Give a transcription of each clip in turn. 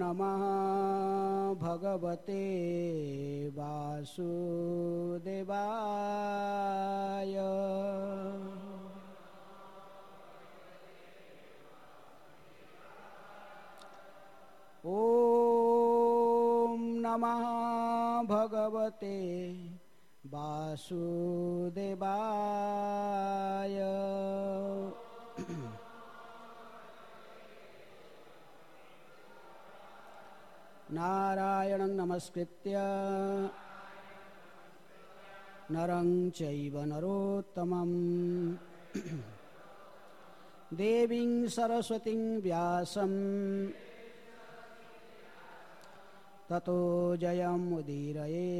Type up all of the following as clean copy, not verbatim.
नमः भगवते वासुदेवाय। ॐ नमः भगवते वासुदेवाय। नारायणं नमस्कृत्य नरं चैव नरोत्तमं देवीं सरस्वतीं व्यासं ततो जयमुदीरये।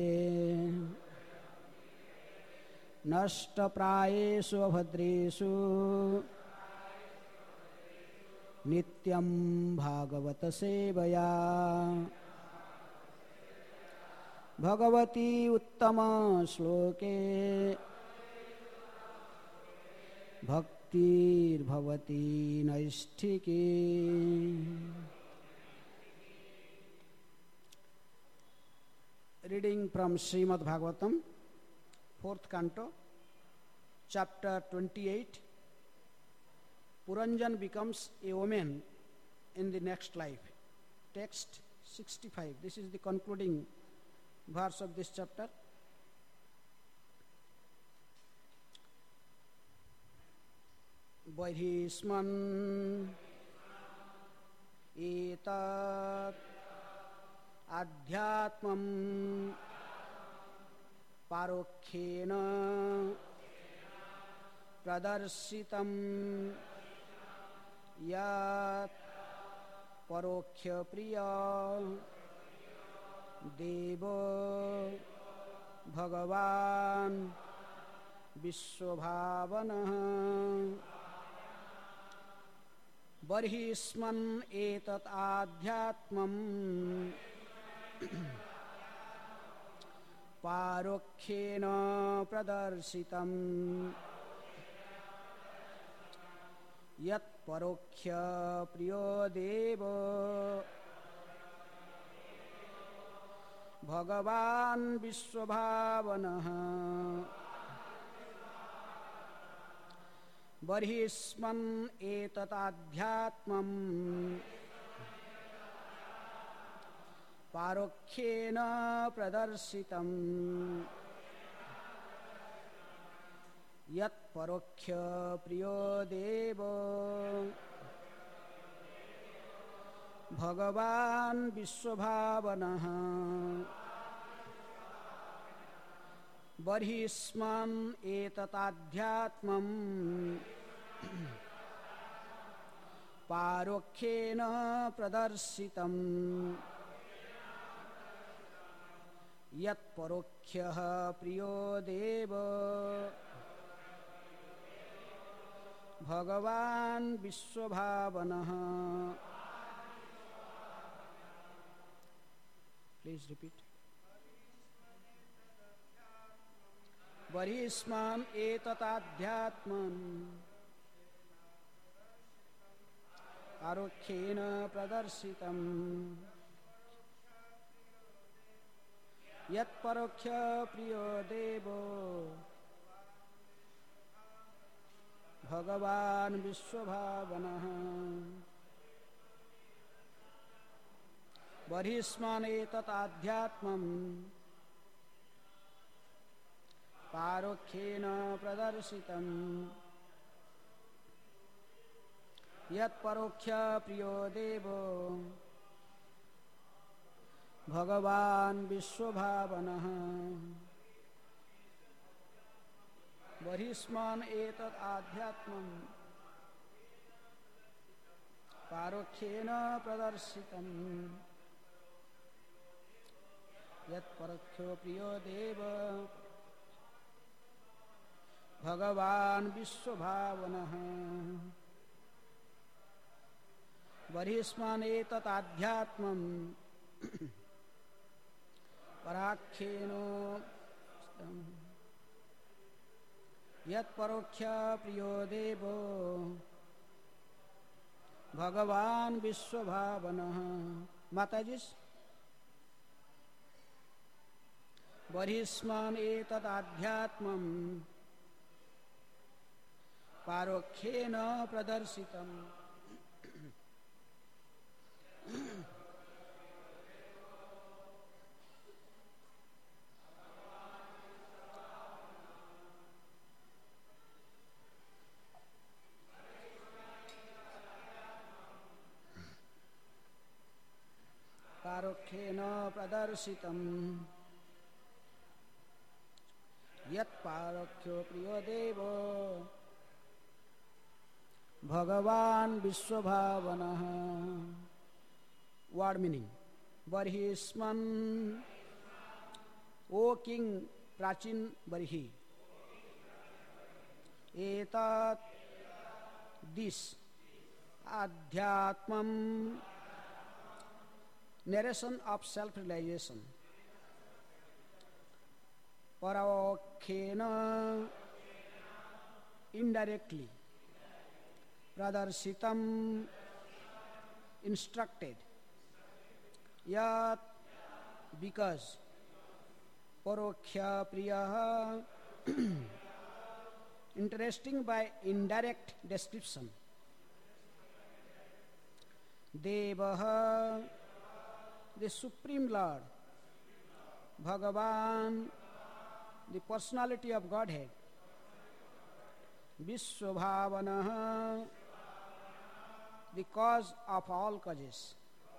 नष्टप्रायेषु अभद्रेषु नित्यं भागवत सेवया भगवती उत्तम श्लोके भक्तिर्भवती नैष्ठिकी। Reading from Srimad Bhagavatam, 4th canto, chapter 28. Puranjan becomes a woman in the next life. Text 65. This is the concluding verse of this chapter. Vaidhisman etat adhyatmam parokhyena pradarsitam yat parokya priya devo bhagavan vishwabhavanah. Varhisman etat adhyatmam parokhyena pradarsitam yat parokya priyo devo bhagavan vishwabhavanah. Varhisman etat adhyatmam parokhyena pradarsitam yat parokya priyo devo bhagavan vishwabhavanah. Varhisman etat adhyatmam parokhyena pradarsitam yat parokya priyo devo bhagavan vishwabhavanah. Please repeat. Varhisman etat adhyatman parokhyena pradarsitam yat parokya priyo devo bhagavan vishwabhavanah. Varhisman etat adhyatmam parokhyena pradarsitam yat parokya priyo devo bhagavan vishwabhavanah. Varhisman etat adhyatmam parokhyena pradarsitam yat parokya priyo devo bhagavan vishwabhavanah. Varhisman etat adhyatmam parakhyeno yat parokya priyo devo bhagavan vishwabhavanah. Mataji's. Barhisman etat adhyatmam parokhyena pradarsitam. Parokhyena pradarsitam yat parokhyo priyo devo Bhagavan Vishwabhavanah. Word meaning. Barhisman, O King Prachin Barhi. Etat, this. Adhyatmam, narration of self-realization. Paravokhyena, indirectly. Pradarsitam, instructed. Yat, because. Parokhya priyaha, interesting by indirect description. Devaha, the Supreme Lord. Bhagavan, the personality of Godhead. Vishwabhavanaha, the cause of all causes.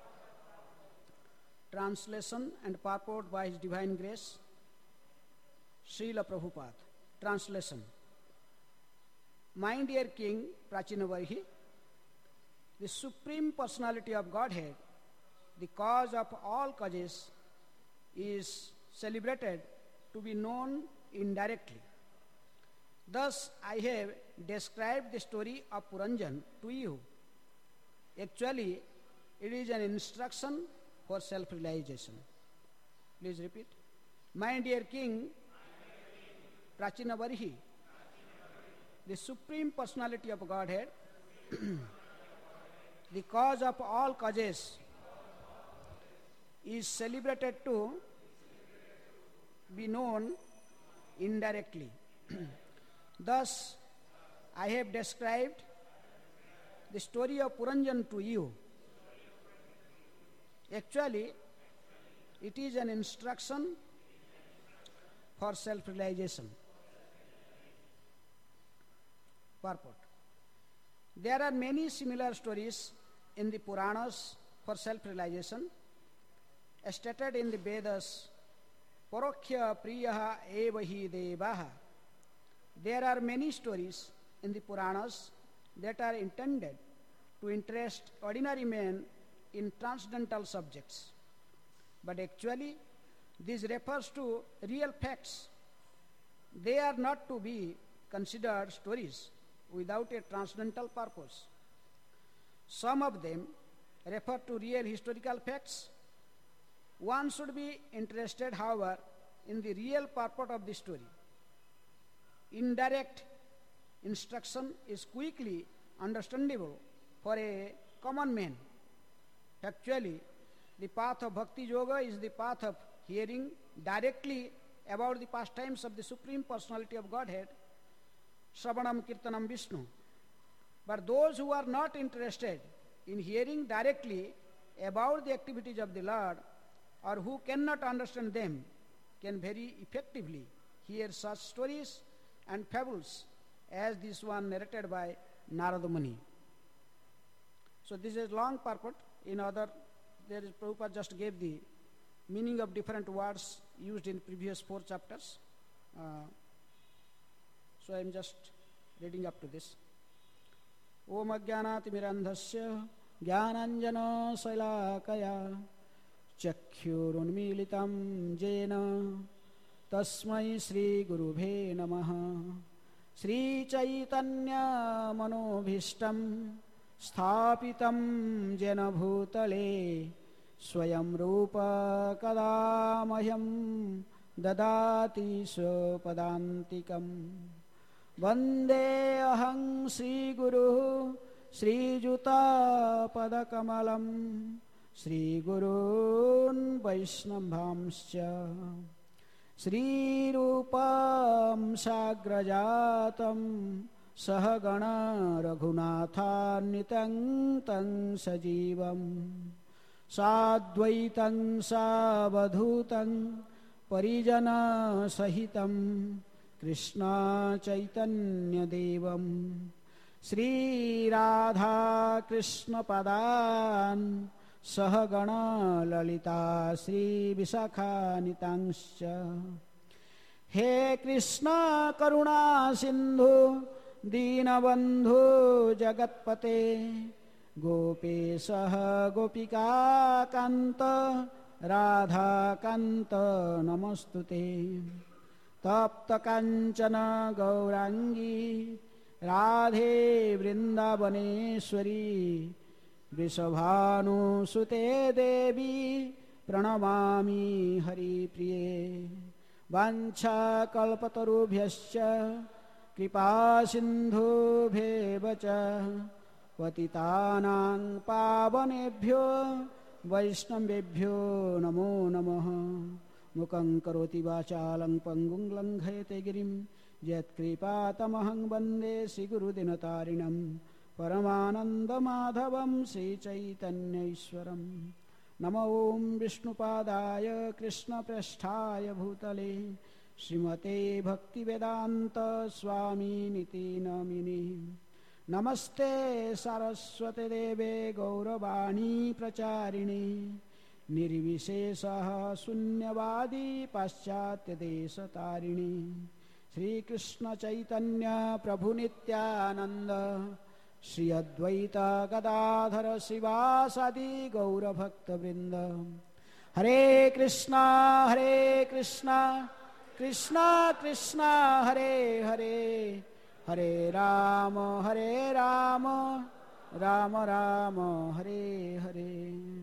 Translation and purport by His Divine Grace, Srila Prabhupada. Translation. My dear King Prachinavarhi, the Supreme Personality of Godhead, the cause of all causes, is celebrated to be known indirectly. Thus, I have described the story of Puranjan to you. Actually, it is an instruction for self-realization. Please repeat. My dear King, Prachinavarhi, the Supreme Personality of Godhead, the cause of all causes, is celebrated to be known indirectly. Thus, I have described the story of Puranjan to you. Actually, it is an instruction for self-realization. Purport. There are many similar stories in the Puranas for self-realization. Stated in the Vedas, Parokhya priyaha evahi devaha. There are many stories in the Puranas that are intended to interest ordinary men in transcendental subjects. But actually, this refers to real facts. They are not to be considered stories without a transcendental purpose. Some of them refer to real historical facts. One should be interested, however, in the real purport of the story. Indirect instruction is quickly understandable for a common man. Actually, the path of Bhakti Yoga is the path of hearing directly about the pastimes of the Supreme Personality of Godhead, Shravanam Kirtanam Vishnu. But those who are not interested in hearing directly about the activities of the Lord, or who cannot understand them, can very effectively hear such stories and fables as this one narrated by Narada Muni. So this is long purport. In other, Prabhupada just gave the meaning of different words used in previous 4 chapters. So I am just reading up to this. Om Ajnanatimirandhasya Jnananjana Sailakaya Chakhyurunmilitam Jena Tasmai Sri Gurubhe Namaha Sri Chaitanya Manobhishtam Sthapitam Jena Bhutale Swayam Rupa Kadamahyam Dadati Sopadantikam Vande Aham Sri Guru Sri Juta Padakamalam श्रीगुरून् वैष्णवांश्च श्रीरूपं साग्रजातं सहगण रघुनाथान्वितं तं सजीवं साद्वैतं सावधूतं परिजनसहितं कृष्ण चैतन्यदेवं श्रीराधा कृष्णपदान् सहगण ललिता श्रीविशाखान्वितांश्च हे कृष्ण करुणा सिन्धु दीनबन्धु जगत्पते गोपेशः गोपिकान्त राधाकान्त नमस्तुते तप्त काञ्चन गौरांगी राधे वृन्दावनेश्वरी वृषभानुसुते देवी प्रणमामि हरिप्रिये वाञ्छाकल्पतरुभ्यश्च कृपासिन्धुभ्येव च पतितानां पावनेभ्यो वैष्णवेभ्यो नमो नमः मुखं करोति वाचालं पङ्गुं लङ्घयते गिरिं यत्कृपातमहं वन्दे श्रीगुरुदिनतारिणं परमानन्दमाधवं श्रीचैतन्यैश्वरम् नमो ॐ विष्णुपादाय कृष्णप्रेष्ठाय भूतले श्रीमते भक्तिवेदान्त स्वामिनिति नामिने नमस्ते सरस्वती देवे गौरवाणी प्रचारिणे निर्विशेषः शून्यवादी पाश्चात्यदेशतारिणे श्रीकृष्ण चैतन्य प्रभु नित्यानंद श्री अद्वैत गदाधर श्रीवासादि गौरभक्तवृंद हरे कृष्णा कृष्णा कृष्णा हरे हरे हरे राम राम राम हरे हरे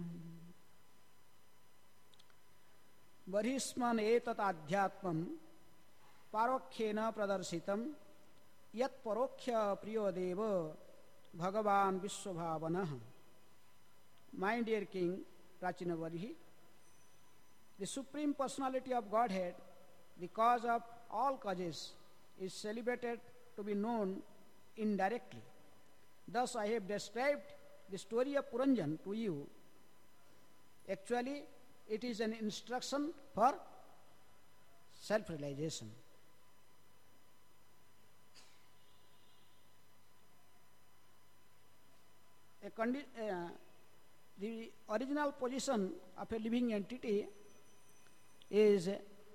बहिस्मन् एतत् आध्यात्मं पारोक्ष्येन प्रदर्शितं यत् परोक्ष्य प्रियो देव भगवान् विश्वभावनः. My dear King Prachinavarhi, the Supreme Personality of Godhead, the cause of all causes, is celebrated to be known indirectly. Thus I have described the story of Puranjan to you. Actually, it is an instruction for self-realization. The original position of a living entity is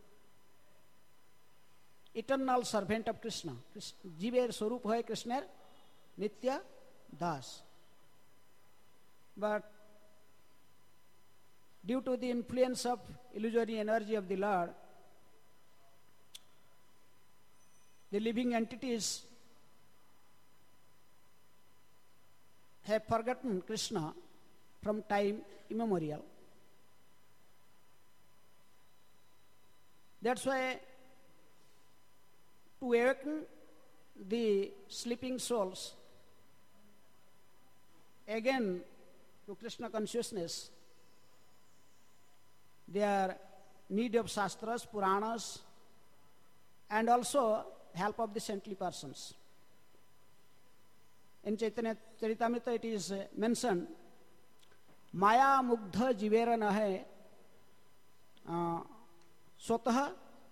eternal servant of Krishna. जीवेर स्वरूप है कृष्णेर नित्य दास. But due to the influence of illusory energy of the Lord, the living entities have forgotten Krishna from time immemorial. That's why to awaken the sleeping souls again to Krishna consciousness, they are need of Shastras, Puranas, and also help of the saintly persons. In Chaitanya Charitamrita it is mentioned, Maya Mugdha Jivera Nahe Swatah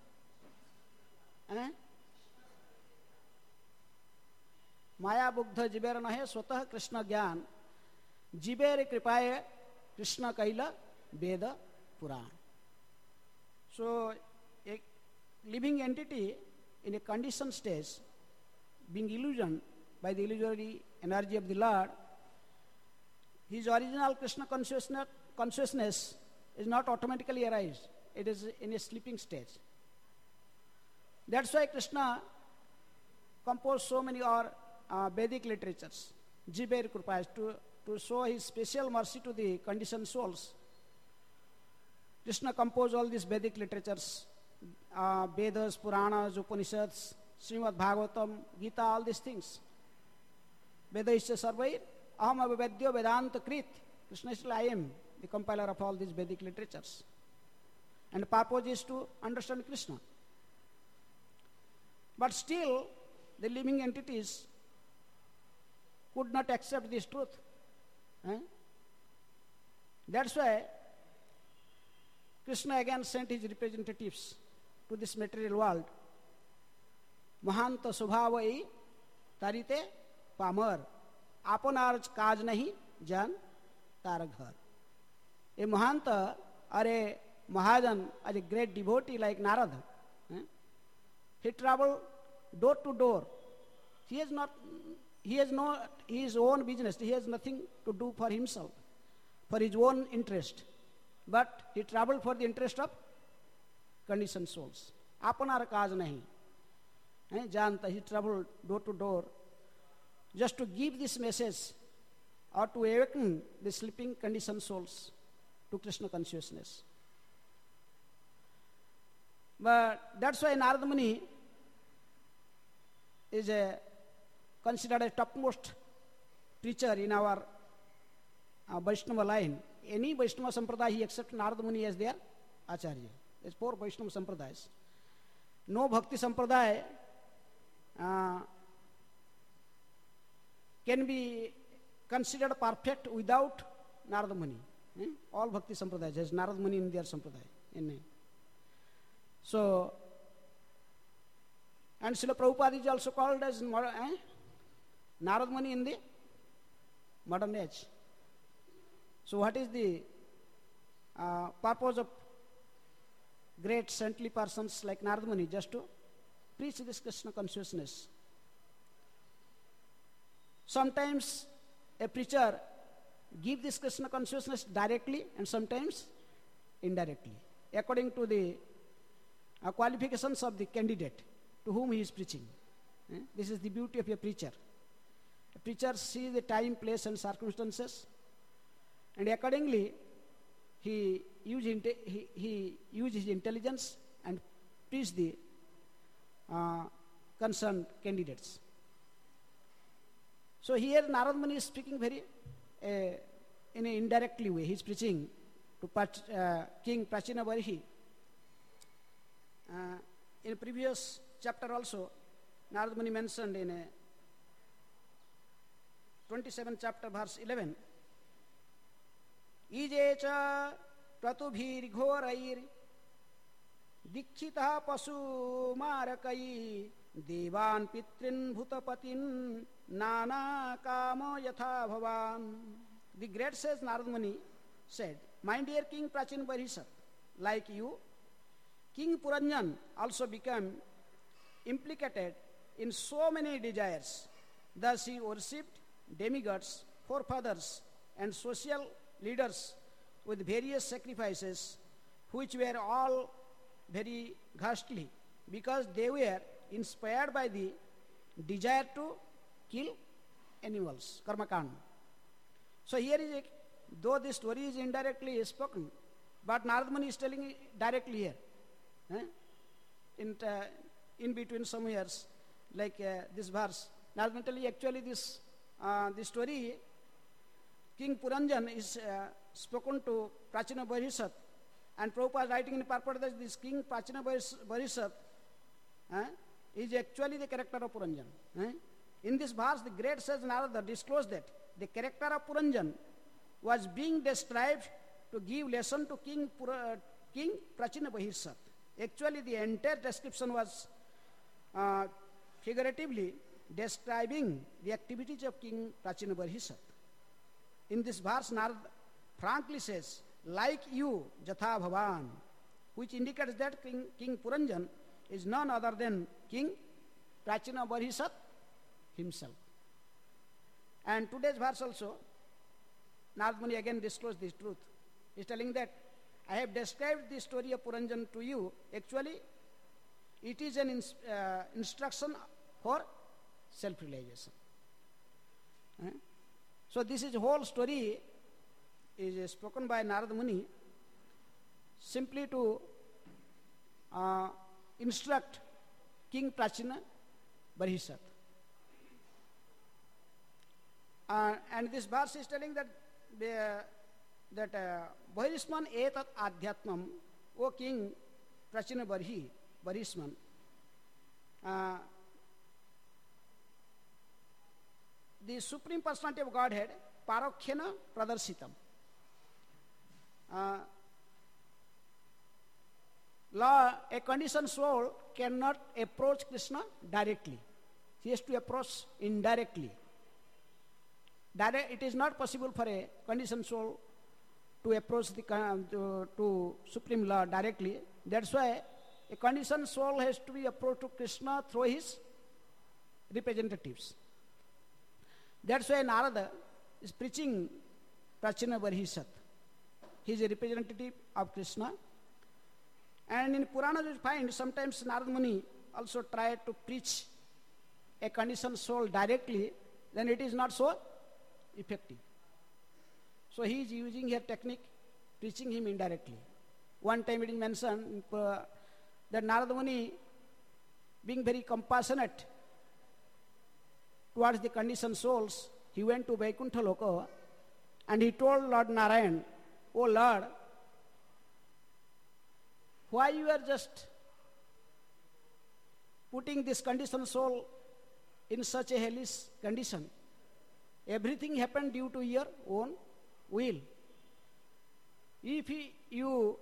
Maya Mugdha Jivera Nahe Swatah Krishna Gyan Jivere Kripaye Krishna Kaila Veda Puran. So a living entity in a conditioned stage, being illusioned by the illusory energy of the Lord, his original Krishna consciousness is not automatically arise. It is in a sleeping stage. That's why Krishna composed so many Vedic literatures, Jiber Krupais, to show his special mercy to the conditioned souls. Krishna composed all these Vedic literatures, Vedas, Puranas, Upanishads, Srimad Bhagavatam, Gita, all these things. Veda isya sarvair, aham avavedyo vedanta krit. Krishna said, I am the compiler of all these Vedic literatures. And the purpose is to understand Krishna. But still, the living entities could not accept this truth. That's why Krishna again sent his representatives to this material world. Mahanta subhavai tarite pamar apanarj kaj nahi jan taraghar. A Mahanta or a Mahajan or a great devotee like Narada, he traveled door to door. He has no his own business. He has nothing to do for himself, for his own interest. But he traveled for the interest of conditioned souls. Apanar kaaj nahi. Janta, he traveled door to door just to give this message or to awaken the sleeping conditioned souls to Krishna consciousness. But that's why Narada Muni is considered a topmost preacher in our Vaishnava line. Any Vaishnava Sampradaya, he accepts Narada Muni as their Acharya. There's 4 Vaishnava Sampradayas. No Bhakti Sampradaya can be considered perfect without Narada Muni. All Bhakti Sampradayas has Narada Muni in their Sampradaya. So, and Srila Prabhupada is also called as Narada Muni in the modern age. So what is the purpose of great saintly persons like Narada Muni? Just to preach this Krishna consciousness. Sometimes a preacher gives this Krishna consciousness directly and sometimes indirectly, according to the qualifications of the candidate to whom he is preaching. This is the beauty of a preacher. A preacher sees the time, place and circumstances, and accordingly he uses his intelligence and preach the concerned candidates. So here Narada Muni is speaking very in an indirectly way. He is preaching to King Prachina Barihi. In previous chapter also, Narada Muni mentioned in 27th chapter verse 11, Ije cha pratubhir ghorair dikshita pasu marakai devan pitrin bhutapatin nana kama yatha bhavan. The great sage Narada Muni said, my dear King Prachin Barishat, like you, King Puranjan also became implicated in so many desires. Thus he worshipped demigods, forefathers, and social leaders with various sacrifices, which were all very ghastly, because they were inspired by the desire to kill animals, karmakand. So here is though this story is indirectly spoken, but Narada Muni is telling it directly here. In between some years, like this verse, Narada Muni telling actually this story, King Puranjan is spoken to Prachina Barishat, and Prabhupada writing in purport that this King Prachina Barishat is actually the character of Puranjan. In this verse, the great sage Narada disclosed that the character of Puranjan was being described to give lesson to King Prachina Barishat. Actually, the entire description was figuratively describing the activities of King Prachina Barishat. In this verse, Narada frankly says, like you, Jatha Bhavan, which indicates that King Puranjan is none other than King Prachina Barishat himself. And today's verse also, Narada Muni again disclosed this truth. He is telling that I have described the story of Puranjan to you. Actually, it is an instruction for self-realization. So this is whole story is spoken by Narada Muni simply to instruct King Prachina Barishat. And this verse is telling that that Bahirisman etat adhyatmam, O king Prachina Bahirisman, the Supreme Personality of Godhead, Parokhyana Pradarsitam. A conditioned soul cannot approach Krishna directly. He has to approach indirectly. It is not possible for a conditioned soul to approach to Supreme Lord directly. That's why a conditioned soul has to be approached to Krishna through his representatives. That's why Narada is preaching Prachina Barhisat. He is a representative of Krishna. And in Puranas we find sometimes Narada Muni also tried to preach a conditioned soul directly, then it is not so effective. So he is using her technique, preaching him indirectly. One time it is mentioned that Narada Muni, being very compassionate towards the conditioned souls, he went to Vaikuntha Loka and he told Lord Narayan, "O Lord, why you are just putting this conditioned soul in such a hellish condition? Everything happened due to your own will. If you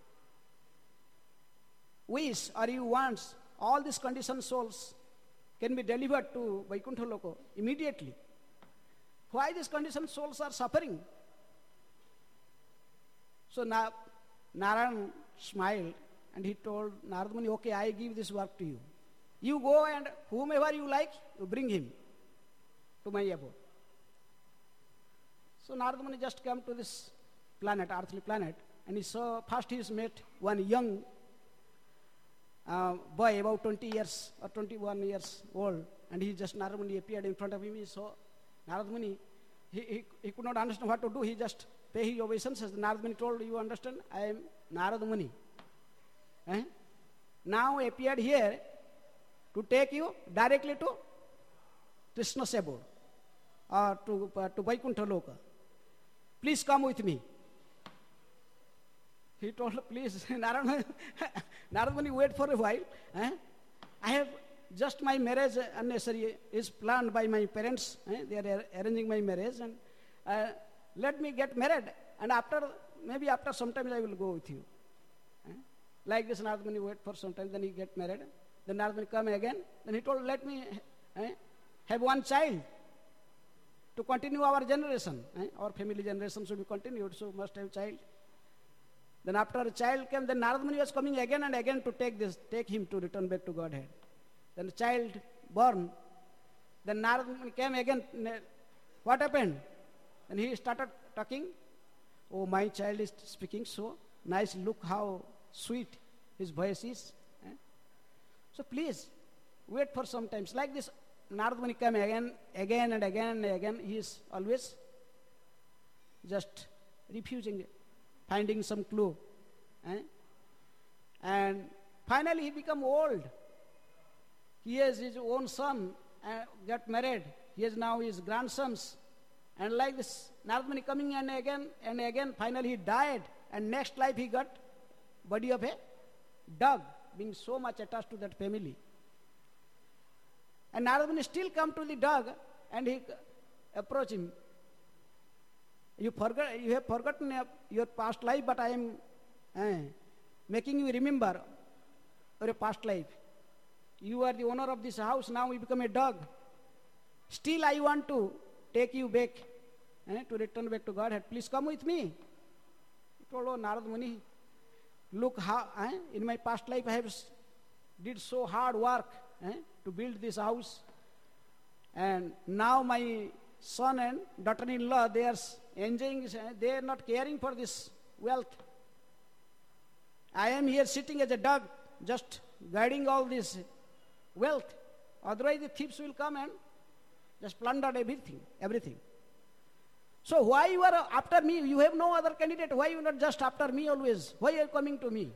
wish or you want, all these conditioned souls can be delivered to Vaikuntha Loka immediately. Why these conditioned souls are suffering?" So Narayan smiled and he told Narada Muni, "Okay, I give this work to you. You go and whomever you like, you bring him to my abode." So Narada Muni just came to this planet, earthly planet, and he saw, first he met one young boy about 20 years or 21 years old, and Narada Muni appeared in front of him. He saw Narada Muni, he could not understand what to do. He just paid his obeisances. Narada Muni told, "You understand, I am Narada Muni. Now appeared here to take you directly to Krishna's abode or to Vaikuntha Loka. Please come with me." He told, "Please, Narada Muni, wait for a while. I have just my marriage unnecessary is planned by my parents. They are arranging my marriage, and let me get married, and maybe after some time I will go with you." Like this, Narada Muni wait for some time, then he get married. Then Narada Muni come again. Then he told, "Let me have one child to continue our generation. Our family generation should be continued, so must have child." Then after a child came, then Narada Muni was coming again and again to take him to return back to Godhead. Then the child born. Then Narada Muni came again. What happened? Then he started talking. "Oh, my child is speaking so nice. Look how sweet his voice is. So please wait for some time." Like this, Narada Muni came again and again. He is always just refusing, finding some clue. And finally he become old. He has his own son got married. He has now his grandsons. And like this, Narada Muni coming and again, finally he died. And next life he got body of a dog, being so much attached to that family. And Narada Muni still come to the dog and he approach him. You have forgotten your past life, but I am making you remember your past life. You are the owner of this house, now you become a dog. Still I want to take you back, to return back to Godhead. Please come with me." He told, "Oh, Narada Muni, look how in my past life I have did so hard work to build this house, and now my son and daughter-in-law, they are enjoying, they are not caring for this wealth. I am here sitting as a dog, just guarding all this wealth. Otherwise the thieves will come and just plunder everything. So why you are after me? You have no other candidate. Why you are not just after me always? Why are you coming to me?"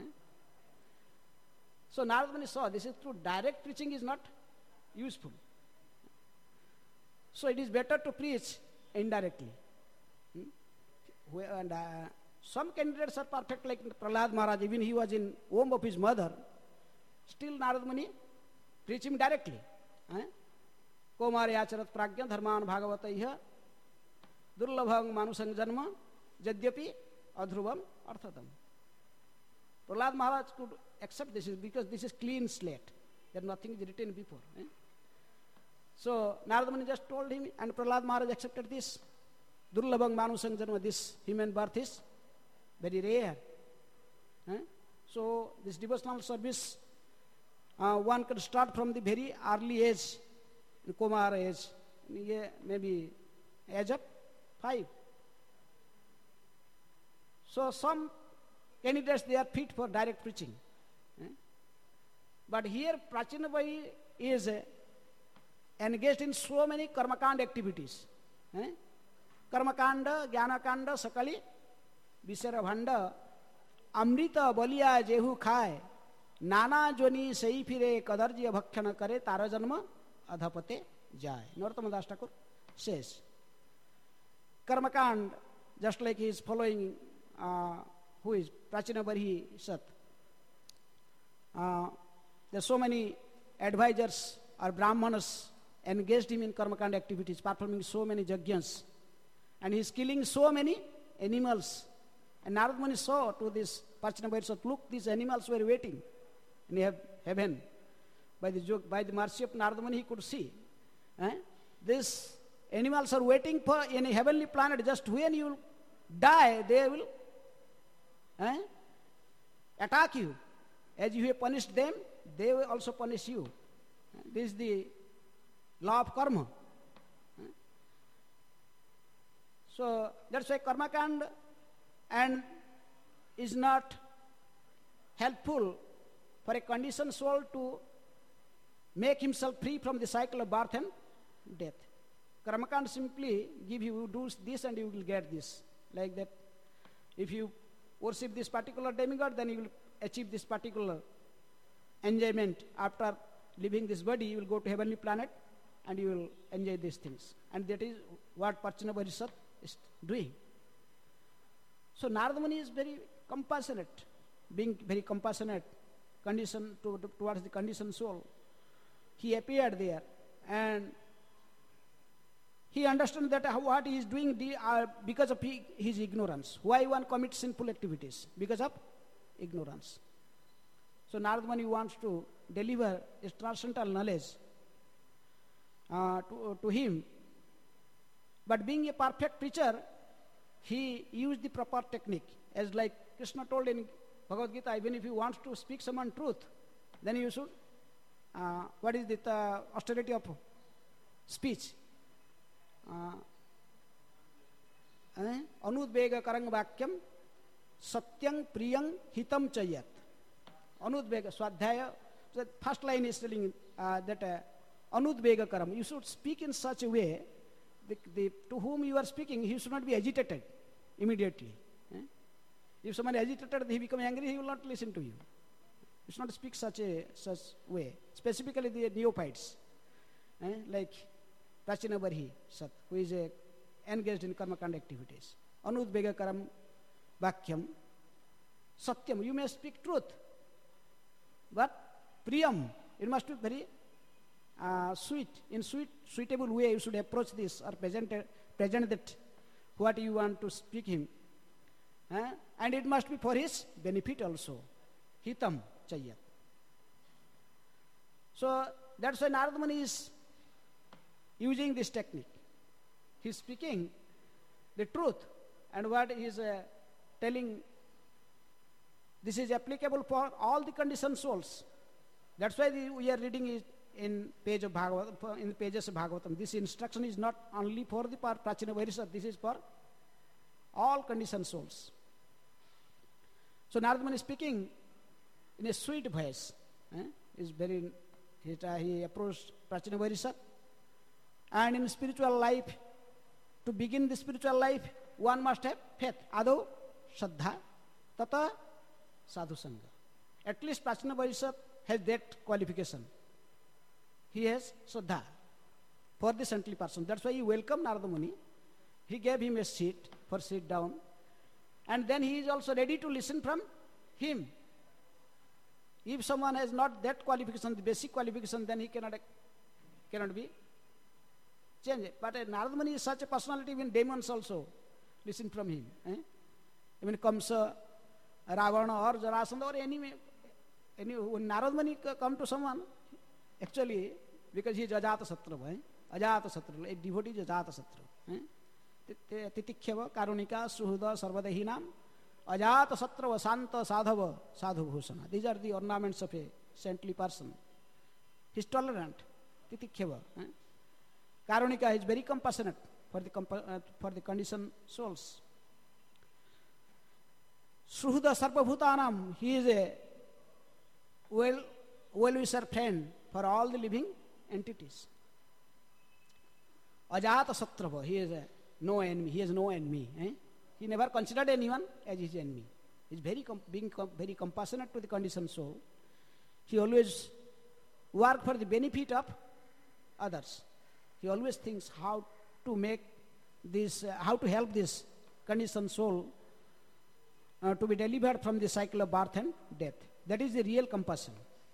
So Narada Muni saw this is true. Direct preaching is not useful. So it is better to preach indirectly. And some candidates are perfect, like Prahlad Maharaj, even he was in womb of his mother, still Narad Muni preach him directly. Komari acharat pragya dharman bhagavataiha durlabham manusang janma jadyapi adhruvam arthatam. Prahlad Maharaj could accept this because this is clean slate. There nothing is written before. So Narad Muni just told him, and Prahlad Maharaj accepted this. Durlabham manusang janma, this human birth is very rare. So this devotional service, one could start from the very early age, in Kumar age, maybe age of 5. So some candidates, they are fit for direct preaching. But here Prachina Bhai is engaged in so many karmakanda activities. Karmakanda, Jnanakanda, Sakali, Visarabhanda, Amrita Baliya Jehu Khai, Nana Joni Saifire Kadarjiya Bhakshana Kare Tara Janma Adhapate Jai. Narottama Das Thakur says. Karmakand, just like he is following, who is Prachina Bhai Sat. There are so many advisors or brahmanas engaged him in karmakanda activities, performing so many yajnas. And he is killing so many animals. And Narad Muni saw to this Prachina Bhai Sat, look, these animals were waiting in heaven. By the mercy of Narad Muni, he could see. These animals are waiting for in a heavenly planet. Just when you die, they will attack you. As you have punished them, they will also punish you. This is the law of karma. So that's why karmakand and is not helpful for a conditioned soul to make himself free from the cycle of birth and death. Karmakand simply give you, do this and you will get this. Like that, if you worship this particular demigod, then you will achieve this particular enjoyment. After leaving this body, you will go to heavenly planet and you will enjoy these things. And that is what Prachina Bhai Sat is doing. So Narada Muni is very compassionate, being very compassionate towards the conditioned soul. He appeared there and he understood that what he is doing because of his ignorance. Why one commits sinful activities? Because of ignorance. So Narada Muni wants to deliver his transcendental knowledge to him. But being a perfect preacher, he used the proper technique. As like Krishna told in Bhagavad Gita, even if you want to speak someone truth, then you should, what is the austerity of speech? Anudvega karang vakyam satyang priyang hitam chayat. Anudvega swadhyaya. So the first line is telling that anudvega karam. You should speak in such a way to whom you are speaking, he should not be agitated immediately. If someone is agitated, he becomes angry, he will not listen to you. You should not speak such way. Specifically the neophytes, like Prachina Bhai Sat, who is engaged in karmakanda activities. Anudvega karam vakyam satyam. You may speak truth, but priyam, it must be very sweet. In suitable way, you should approach this or present that what you want to speak him. And it must be for his benefit also. Hitam chayat. So that's why Narada Muni is using this technique. He is speaking the truth, and what he is telling, this is applicable for all the conditioned souls. That's why we are reading it in pages of Bhagavatam. This instruction is not only for the Prachina Bhai Sat, this is for all conditioned souls. So Narada Muni is speaking in a sweet voice. He approached Prachina Bhai Sat. And in spiritual life, to begin the spiritual life, one must have faith. Ado Shraddha, Tata Sadhu Sangha. At least Prachina Bhai Sat has that qualification. He has Shraddha for the saintly person. That's why he welcomed Narada Muni. He gave him a seat for sit down. and then he is also ready to listen from him. If someone has not that qualification, the basic qualification, then he cannot be changed. But Narada Muni is such a personality, even demons also listen from him. Even Kamsa, Ravana or Jarasandha or any when Narada Muni come to someone, actually, because he is Ajata Sattva, Ajata Sattva, a devotee is Ajata Sattva. Titikhyava, Karunika, Suhuda, Sarvadahinam, Ajata Sattva, Santa, Sadhava, Sadhu Bhusana. These are the ornaments of a saintly person. He is tolerant. Titikhyava. Karunika is very compassionate for the conditioned souls. Suhuda Sarvabhutanam, he is a well-wisher friend for all the living entities. Ajata Sattva, he is no enemy. He has no enemy. He never considered anyone as his enemy. He is very compassionate to the conditioned soul. He always works for the benefit of others. He always thinks how to make this, how to help this conditioned soul to be delivered from the cycle of birth and death. That is the real compassion.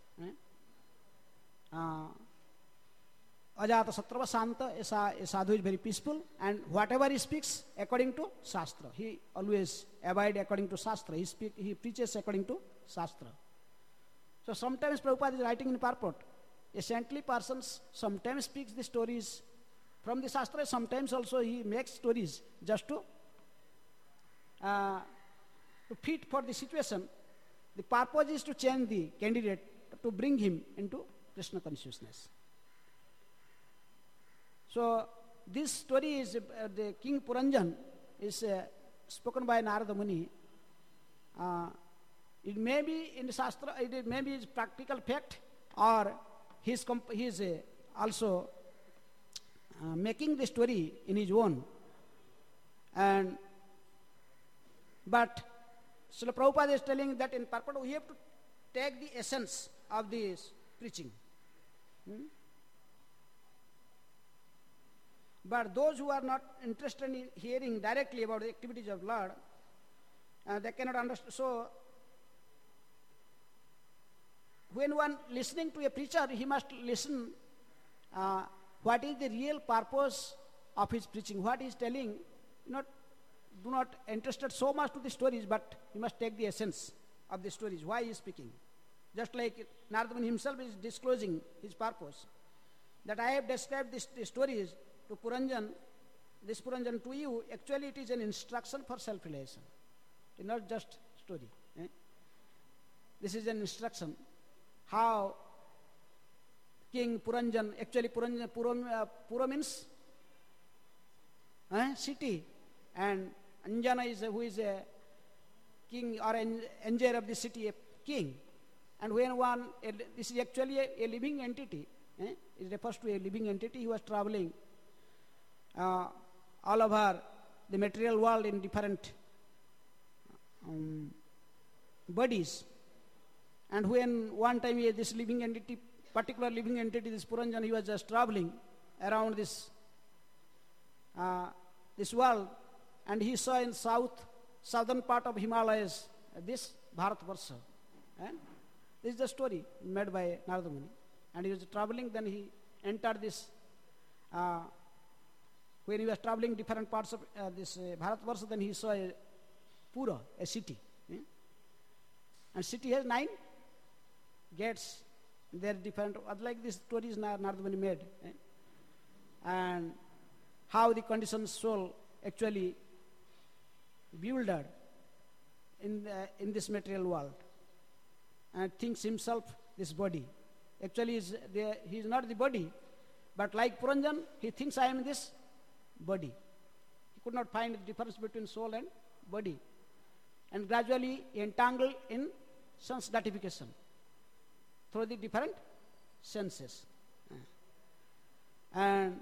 Ajata Sattva Santa, a sadhu is very peaceful, and whatever he speaks according to Shastra. He always abides according to Shastra. He preaches according to Shastra. So sometimes Prabhupada is writing in purport. A saintly person sometimes speaks the stories from the Shastra, sometimes also he makes stories just to fit for the situation. The purpose is to change the candidate, to bring him into Krishna consciousness. So this story is the King Puranjan is spoken by Narada Muni. It may be in the Shastra, it may be practical fact, or he is also making the story in his own. But Srila Prabhupada is telling that in purport we have to take the essence of this preaching. But those who are not interested in hearing directly about the activities of Lord, they cannot understand. So, when one listening to a preacher, he must listen what is the real purpose of his preaching, what he is telling. Do not interested so much to the stories, but he must take the essence of the stories, why he is speaking. Just like Narada Muni himself is disclosing his purpose, that I have described the stories to Puranjan, this Puranjan to you, actually it is an instruction for self-realization. It is not just story. This is an instruction. How King Puranjan, actually Pura means city, and Anjana is who is a king or enjoyer of the city, a king. And when this is actually a living entity. It refers to a living entity. He was traveling all over the material world in different bodies. And when one time this living entity, particular living entity, this Puranjan, he was just traveling around this world, and he saw in southern part of Himalayas this Bharatvarsha. This is the story made by Narada Muni. And he was traveling, then he entered this, when he was traveling different parts of this Bharatvarsha, then he saw a Pura, a city. And city has 9 gates. They are different, like this stories Narada Muni made. And how the conditioned soul actually bewildered in this material world and thinks himself this body. Actually, he is not the body, but like Puranjan, he thinks I am this body. He could not find the difference between soul and body. And gradually he entangled in sense gratification through the different senses. And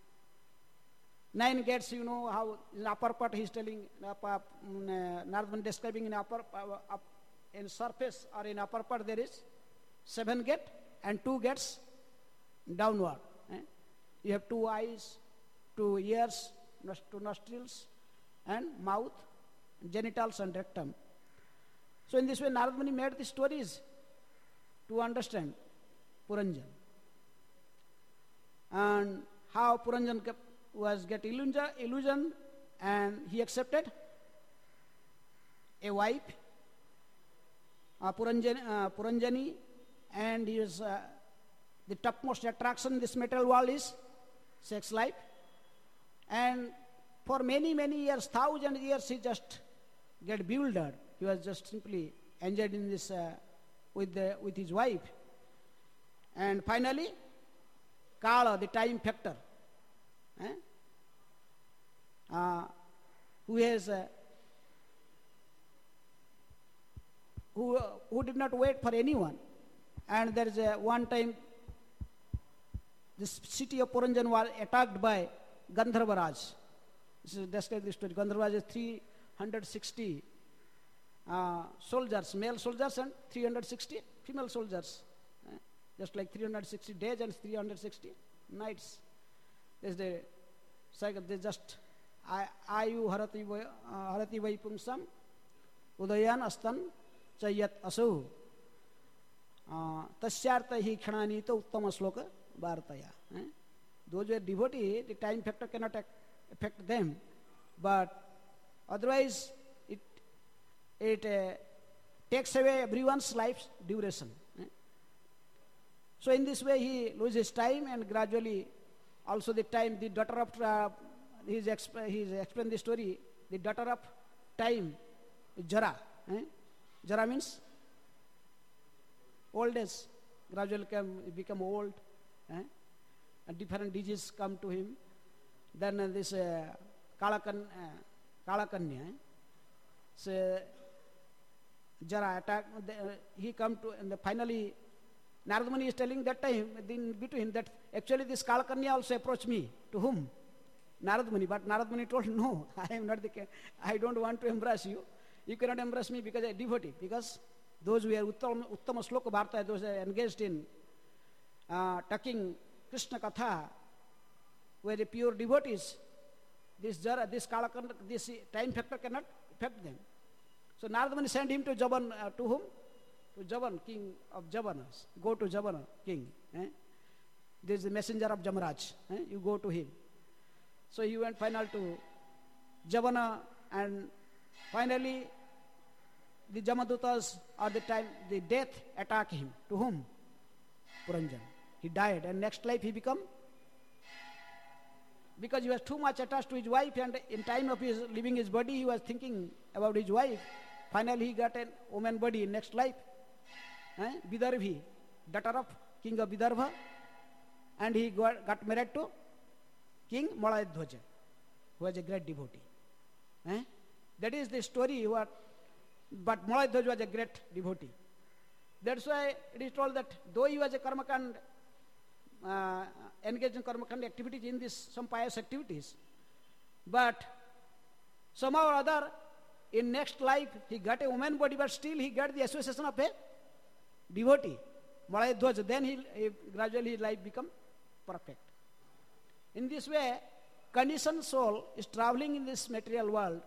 9 gates, you know how in upper part he is telling, Narada describing in upper in surface or in upper part there is 7 gates and 2 gates downward. You have 2 eyes, 2 ears, 2 nostrils and mouth genitals and rectum. So in this way, Narad Muni made the stories to understand Puranjan. And how Puranjan was get illusion, and he accepted a wife, Puranjani, and he is the topmost attraction in this material world is sex life. And for many, many years, 1,000 years, he just get bewildered. He was just simply enjoyed in this with his wife. And finally, Kala, the time factor, who has who did not wait for anyone. And there is one time, this city of Puranjan was attacked by Gandharvaraj. This is described the story. Gandharvaraj is 360 soldiers, male soldiers, and 360 female soldiers. Just like 360 days and 360 nights. There's the cycle. They just ayu harati vaipumsam udayan astan chayat asu tasyartha hi khanani to uttama sloka vartaya. Those who are devotee, the time factor cannot affect them, but otherwise it takes away everyone's life's duration. So in this way he loses time, and gradually also the time, the daughter of he's explained the story, the daughter of time, Jara. Jara means old age. Gradually become old, and different diseases come to him. Then this Kalakanya, so Jara attack. He come to, and finally Narad Muni is telling that time in between that actually this Kalakanya also approached me. To whom? Narad Muni. But Narad Muni told, no, I am not I don't want to embrace you. You cannot embrace me because I am devotee. Because those who are Uttama Sloka Bharta, those who are engaged in talking Krishna Katha, were the pure devotees, this Kalakanya, this time factor cannot affect them. So Narad Muni sent him to Javan. To whom? To Javan, king of Javanas. Go to Javana, king. This is the messenger of Jamaraj. You go to him. So he went final to Javana, and finally the Jamadutas at the time, the death attacked him. To whom? Puranjan. He died, and next life he become, because he was too much attached to his wife, and in time of his leaving his body, he was thinking about his wife. Finally he got a woman body in next life. Vidarbhi, daughter of king of Vidarbha, and he got married to King Malayadhwaja, who was a great devotee. That is the story. But Malayadhwaja was a great devotee. That's why it is told that though he was a karmakand, engaged in karmakand activities in this, some pious activities, but somehow or other, in next life, he got a woman body, but still he got the association of a devotee, Malayadhwaja. Then he gradually his life become perfect. In this way, conditioned soul is traveling in this material world.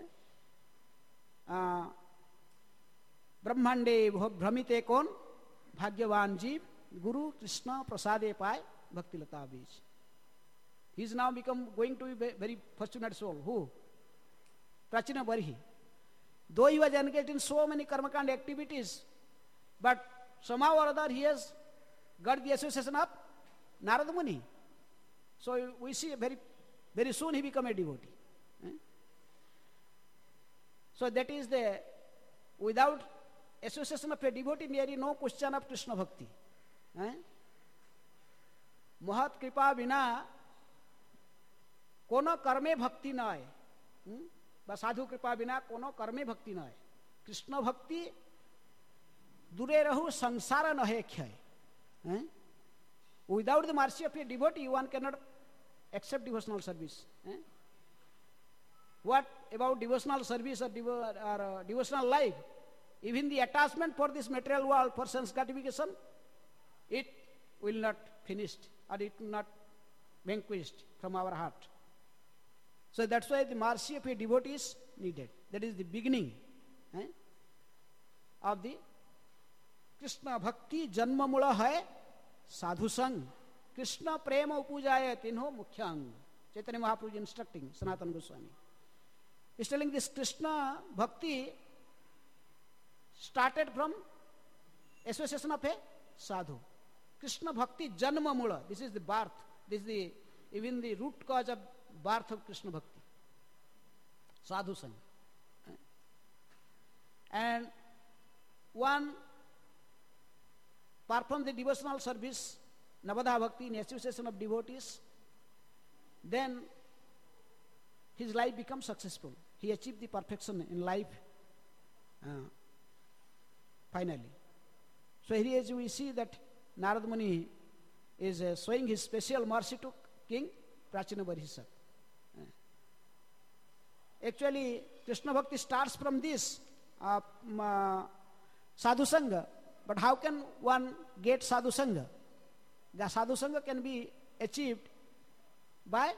Brahmande Brahmite kon Bhagyavan Jeev Guru Krishna Prasade Pai Bhakti Lata Bij. He is now going to be very fortunate soul. Who? Prachina Barhi. Though he was engaged in so many karmakand activities, but somehow or other he has got the association of Narad Muni. So we see very, very soon he become a devotee. So that is without association of a devotee, nearly no question of Krishna Bhakti. Mahat Kripa Vina Kono Karme Bhakti Nai. But Sadhu Kripa Vina Kono Karme Bhakti Nai. Krishna Bhakti Dure Rahu Sansara Nahe Khyai. Without the mercy of a devotee, one cannot accept devotional service. What about devotional service or devotional life? Even the attachment for this material world, for sense gratification, it will not finish, or it will not vanquished from our heart. So that's why the mercy of a devotee is needed. That is the beginning of the Krishna Bhakti. Janma mula hai sadhu sang. Krishna prema upujaya tinho mukhyang. Chaitanya Mahaprabhu is instructing Sanatana Goswami. He is telling this Krishna Bhakti started from association of a sadhu. Krishna Bhakti Janma Mula. This is the birth. This is even the root cause of birth of Krishna Bhakti. Sadhu Sangha. And one perform the devotional service, Navadha Bhakti, in association of devotees, then his life becomes successful. He achieved the perfection in life finally. So here as we see that Narad Muni is showing his special mercy to King Prachina Barhisat. Actually, Krishna Bhakti starts from this Sadhu Sangha. But how can one get Sadhu Sangha? The Sadhu Sangha can be achieved by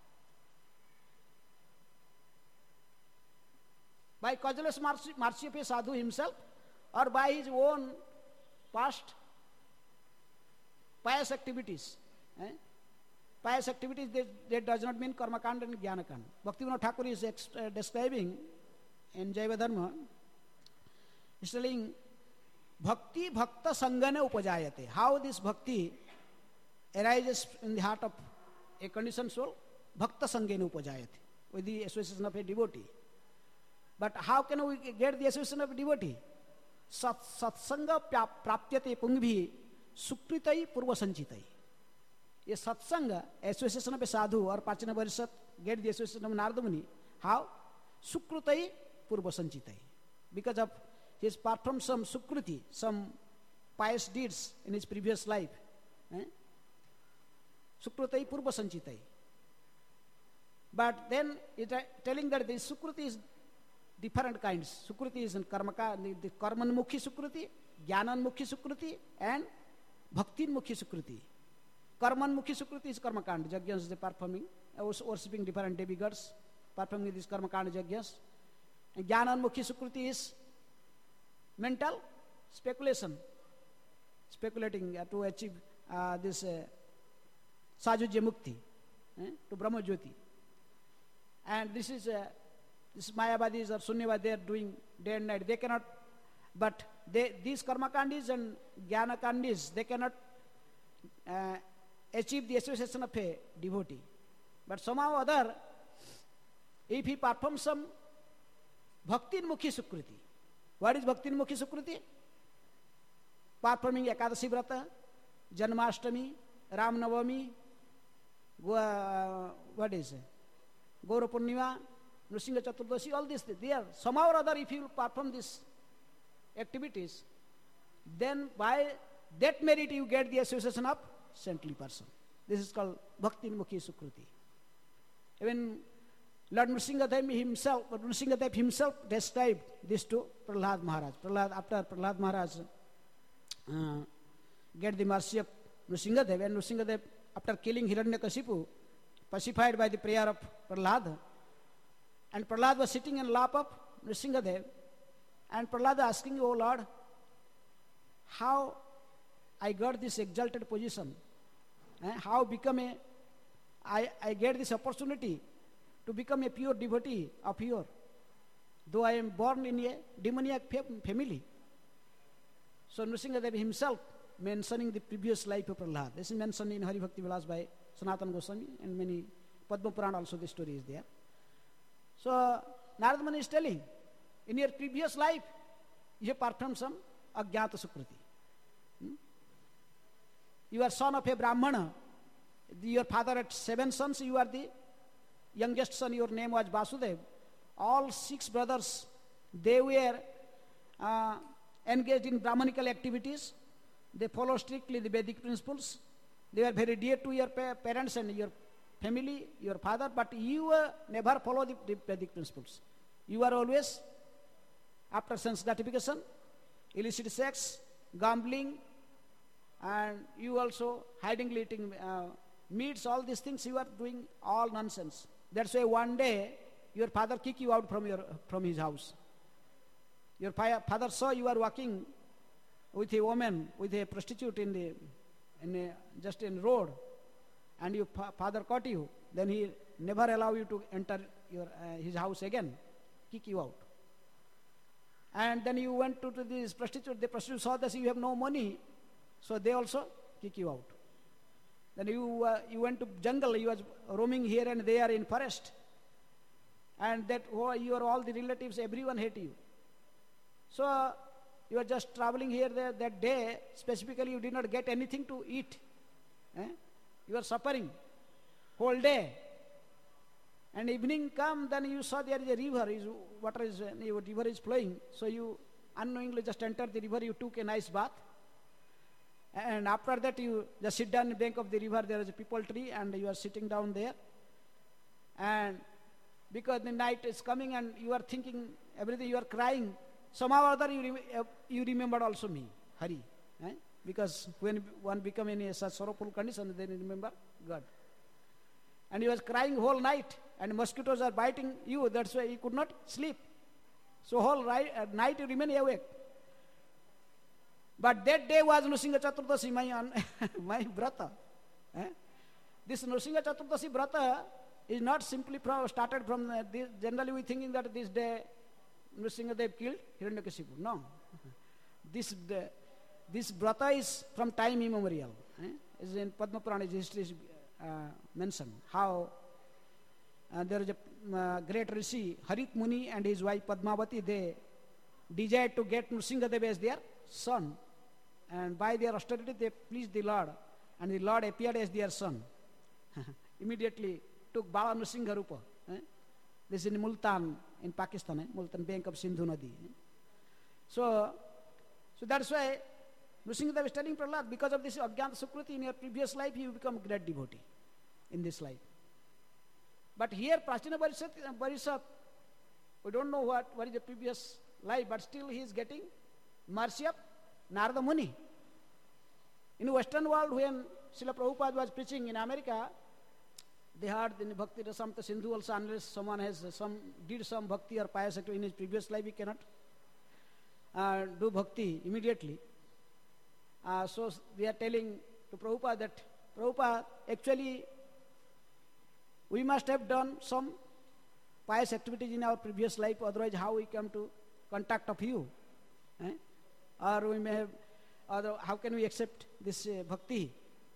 causeless mercy of a sadhu himself, or by his own past pious activities. Pious activities, that does not mean karma kand and jnana kand. Bhaktivinoda Thakur is describing in Jaiva Dharma, he is telling bhakti bhakta sangana upajayate. How this bhakti arises in the heart of a conditioned soul? Bhakta sangena upajayate, with the association of a devotee. But how can we get the association of a devotee? Satsanga prapyate pungvi sukritai purva sanchitai. A satsanga, association of a sadhu or Prachina Barhisat, get the association of Narada Muni. How? Sukritai purva sanchitai. Because of his performed some sukruti, some pious deeds in his previous life. Sukritai purva sanchitai. But then it telling that the sukruti is different kinds. Sukruti is in the karmanmukhi sukruti, jnananmukhi sukruti, and bhaktinmukhi sukruti. Karmanmukhi sukruti is karmakand, yajnas they performing, worshipping different demigods, performing this karmakand yajnas. And jnananmukhi sukruti is mental speculation, speculating to achieve this sajujya mukti, to Brahma Jyoti. And this is Mayavadis or Sunyavad, they are doing day and night. They cannot, but these karmakandis and jnanakandis, they cannot achieve the association of a devotee. But somehow or other, if he performs some bhaktinmukhi sukriti. What is bhaktinmukhi sukriti? Performing Ekadashi Vrata, Janmashtami, Ram Navami, what is it? Gaura Purnima, Nrsimha Chaturdashi, all these things. They are somehow or other, if you perform these activities, then by that merit you get the association of saintly person. This is called Bhaktinmukhi Sukriti. Even Lord Nrsimhadev himself described this to Prahlad Maharaj. After Prahlad Maharaj get the mercy of Nrsimhadev, and Nrsimhadev, after killing Hiranyakashipu, pacified by the prayer of Prahlad, and Prahlad was sitting in lap of Nrsimhadev, and Prahlad asking, "Oh Lord, how I got this exalted position? How become I get this opportunity to become a pure devotee of your, though I am born in a demoniac family." So Nrsimhadev himself mentioning the previous life of Prahlad. This is mentioned in Hari Bhakti Vilas by Sanatana Goswami, and many Padma Purana also the story is there. So Narada Muni is telling, in your previous life, you have performed some Ajnata Sukriti. You are son of a Brahmana. Your father had 7 sons, you are the youngest son, your name was Vasudev. All 6 brothers, they were engaged in Brahmanical activities. They follow strictly the Vedic principles. They were very dear to your parents and your family, your father, but you never follow the Vedic principles. You are always after sense gratification, illicit sex, gambling, and you also hiding, eating meats, all these things you are doing all nonsense. That's why one day your father kick you out from his house. Your father saw you are walking with a woman, with a prostitute just in road, and your father caught you. Then he never allow you to enter his house again, kick you out. And then you went to this prostitute. The prostitute saw that you have no money, so they also kick you out. Then you went to jungle. You was roaming here and there in forest, and that all the relatives, everyone hate you. So you are just traveling here there that day. Specifically, you did not get anything to eat. You are suffering whole day. And evening come, then you saw there is a river. River is flowing. So you unknowingly just entered the river. You took a nice bath. And after that, you just sit down in the bank of the river. There is a peepal tree, and you are sitting down there. And because the night is coming, and you are thinking everything, you are crying. Somehow or other, you remembered also me, Hari. Because when one become in a such sorrowful condition, then you remember God. And he was crying whole night, and mosquitoes are biting you. That's why he could not sleep. So whole night you remain awake. But that day was Nrsimha Chaturdasi, my brata. This Nrsimha Chaturdasi brata is not simply started from this. Generally we thinking that this day Nrsimha Dev killed Hiranyakashipu. No. This brata is from time immemorial. Is in Padma Purana, history is mentioned. How there is a great rishi, Harit Muni, and his wife Padmavati, they desired to get Nrsimha Dev as their son. And by their austerity they pleased the Lord. And the Lord appeared as their son. Immediately took Baba Nrsimha Rupa. This is in Multan, in Pakistan, Multan bank of Sindhu Nadi. So that's why Nrsimha Dev is telling Prahlad, because of this Ajnana Sukruti in your previous life, you become a great devotee in this life. But here, Prachina Barisat, we don't know what is the previous life, but still he is getting mercy of Narada Muni. In Western world, when Srila Prabhupada was preaching in America, they heard in Bhakti Rasamrita Sindhu also, unless someone has did some bhakti or pious activity in his previous life, he cannot do bhakti immediately. So we are telling to Prabhupada that, Prabhupada, actually we must have done some pious activities in our previous life, otherwise how we come to contact of you? Or we may have, or how can we accept this bhakti?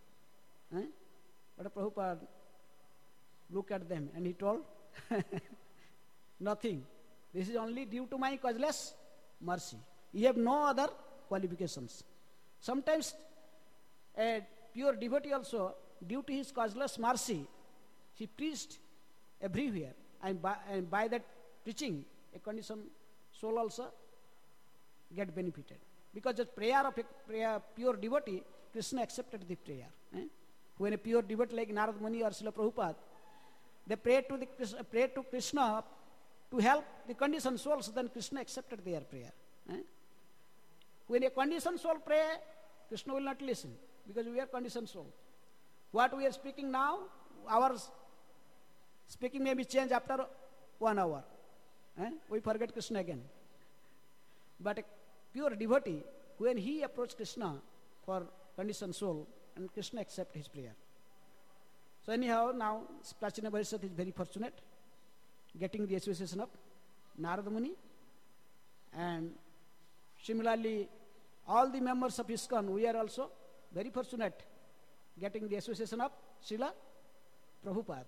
But Prabhupada looked at them and he told, nothing. This is only due to my causeless mercy. You have no other qualifications. Sometimes a pure devotee also, due to his causeless mercy, he preached everywhere. And by that preaching, a conditioned soul also get benefited. Because the prayer of a pure devotee, Krishna accepted the prayer. When a pure devotee like Narad Muni or Srila Prabhupada, they prayed to Krishna to help the conditioned souls, then Krishna accepted their prayer. When a conditioned soul pray, Krishna will not listen, because we are conditioned soul. What we are speaking now, our speaking may be changed after 1 hour. We forget Krishna again. But a pure devotee, when he approached Krishna for conditioned soul, and Krishna accept his prayer. So anyhow, now Prachina Barisat is very fortunate, getting the association of Narada Muni, and similarly, all the members of ISKCON, we are also very fortunate, getting the association of Srila Prabhupada.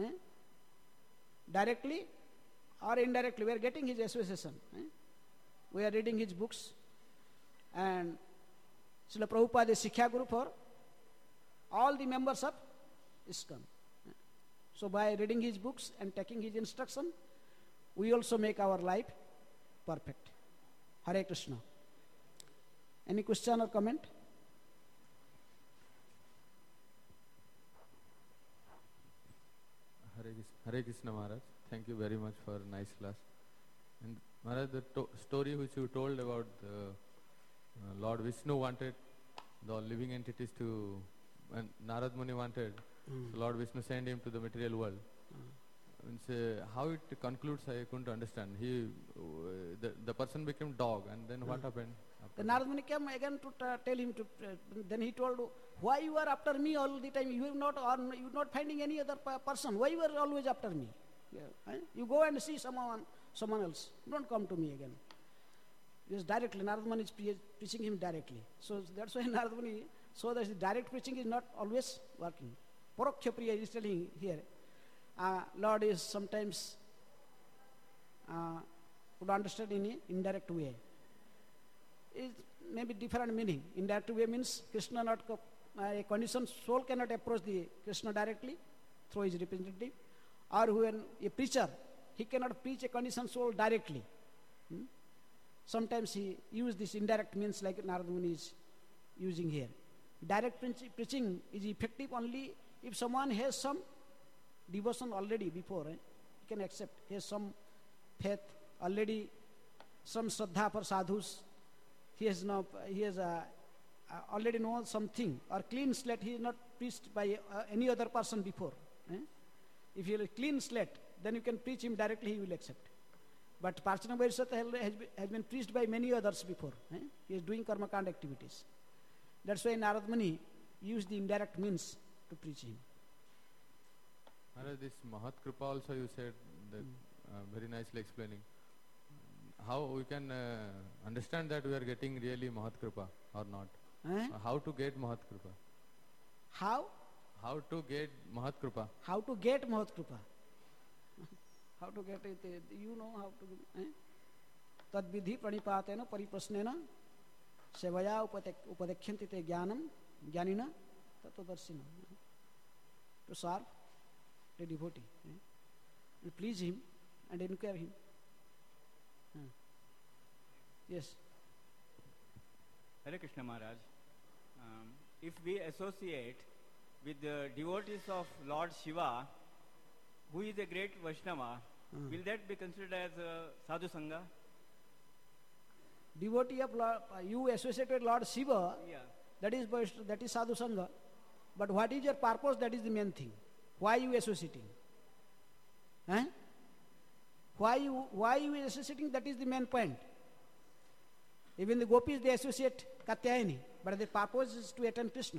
Directly or indirectly, we are getting his association. We are reading his books, and Srila Prabhupada is Siksha Guru for all the members of ISKCON. So by reading his books and taking his instruction, we also make our life perfect. Hare Krishna. Any question or comment? Hare Krishna Maharaj. Thank you very much for a nice class. And Maharaj, the story which you told about the Lord Vishnu wanted the living entities to, and Narad Muni wanted, so Lord Vishnu sent him to the material world. how it concludes, I couldn't understand. The person became dog, and then what happened? The Narad Muni came again to tell him to. Then he told, "Why you are after me all the time? You are not finding any other person. Why you are always after me? You go and see someone else. Don't come to me again." Yes, directly. Narad Muni is preaching him directly. So that's why Narad Muni saw that direct preaching is not always working. Paroksha Priya is telling here. Lord is sometimes could understand in an indirect way. It may be different meaning. Indirect way means Krishna not a conditioned soul cannot approach the Krishna directly through his representative, or when a preacher he cannot preach a conditioned soul directly. Sometimes he uses this indirect means like Narad Muni is using here. Direct preaching is effective only if someone has some devotion already before. He can accept. He has some faith already, some shraddha for sadhus. He has already known something, or clean slate. He is not preached by any other person before. If you have a clean slate, then you can preach him directly. He will accept. But Parshana Bodhisattva has been preached by many others before. He is doing karmakanda activities. That's why Narad Muni used the indirect means to preach him. Maharaj, this Mahat Kripa also you said that very nicely explaining. How we can understand that we are getting really Mahat Kripa or not? How to get Mahat Kripa? How? How to get Mahat Kripa? How to get Mahat Kripa? How to get it? You know how to do. Tad vidhi pranipatena pariprasnena sevaya upadekyanti te jnanam jnanina tatodarsina. To serve the devotee. And please him and inquire him. Yes. Hare Krishna Maharaj. If we associate with the devotees of Lord Shiva, who is a great Vaishnava, will that be considered as sadhu sangha? Devotee of Lord, you associate with Lord Shiva, Yeah. that is sadhu sangha. But what is your purpose? That is the main thing. Why you associating? Why you associating? That is the main point. Even the gopis, they associate Katyayani, but the purpose is to attend Krishna.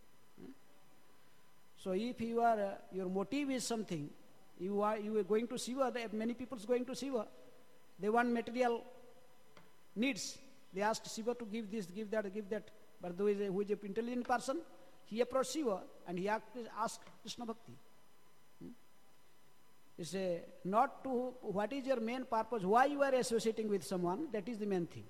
So if your motive is something, you are going to Shiva. Many people is going to Shiva. They want material needs. They ask Shiva to give this, give that, give that. But who is an intelligent person, he approached Shiva and he asked Krishna Bhakti. It's not to what is your main purpose, why you are associating with someone, that is the main thing.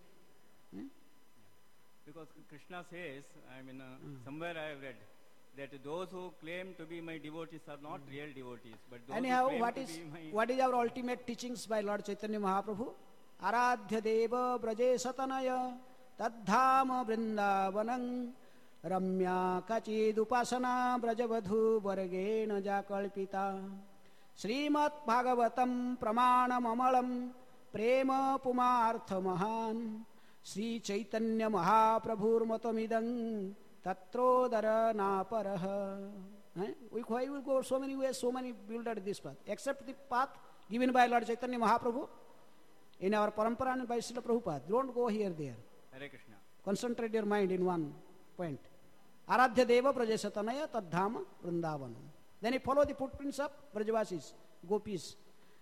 Because Krishna says, somewhere I have read, that those who claim to be my devotees are not real devotees, but those Anyhow, who claim what is our ultimate teachings by Lord Chaitanya Mahaprabhu? Aradhya Deva Braje Satanaya Tadhama Vrindavanam Ramya Kachid Upasana Brajavadhu Vargena Jakalpita Srimat Bhagavatam Pramanam Amalam Prema Pumartha Mahan Sri Chaitanya Mahaprabhur Matamidang Tatrodara Naparaha. Why will go so many ways, so many build at this path, except the path given by Lord Chaitanya Mahaprabhu in our parampara and by Srila Prabhupada. Don't go here, there. Hare Krishna. Concentrate your mind in one point. Aradhya Deva Brajasatanaya Tadhama Vrindavanam. Then you follow the footprints of Brajavasis, Gopis.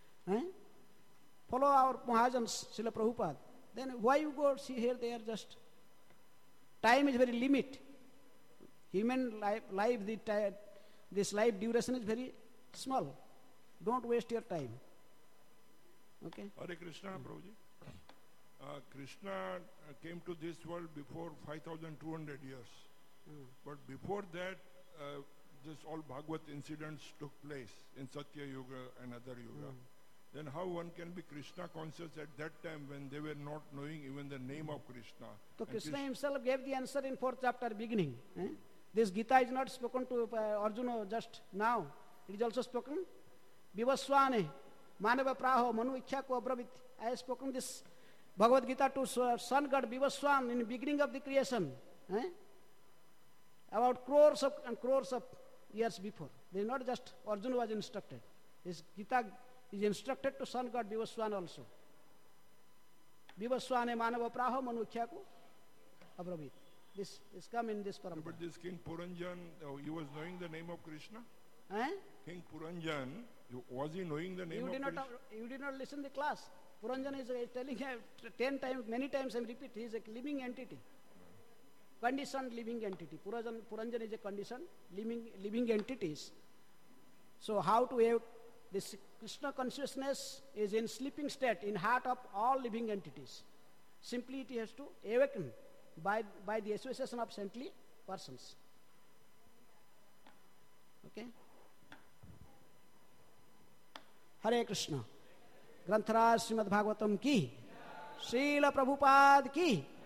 Follow our Mahajans, Srila Prabhupada. Then why you go see here, there just? Time is very limit. Human life, this life duration is very small. Don't waste your time. Okay? Hare Krishna, Prabhuji. Krishna came to this world before 5,200 years. But before that, this all Bhagavad incidents took place in Satya Yuga and other Yuga. Then how one can be Krishna conscious at that time when they were not knowing even the name of Krishna? So Krishna himself gave the answer in 4th chapter beginning. This Gita is not spoken to Arjuna just now. It is also spoken. Vivaswane, Manava Praho, Manu Ikhyako Abravit. I have spoken this Bhagavad Gita to sun god Vivaswan in the beginning of the creation. About crores of years before. They are not just Arjuna was instructed. His Gita is instructed to sun god Vivaswan also. Vivaswane manava praho manukhyaku abravit. This is come in this parampara. But this King Puranjan, he was knowing the name of Krishna? King Puranjan, was he knowing the name of Krishna? You did not listen the class. Puranjan is telling 10 times, many times I repeat, he is a living entity. Conditioned living entity. Puranjan is a conditioned living entities. So how to have this Krishna consciousness is in sleeping state in heart of all living entities. Simply it has to awaken by the association of saintly persons. Okay? Hare Krishna. ग्रंथराज Shrimad Bhagavatam की, श्रील प्रभुपाद की.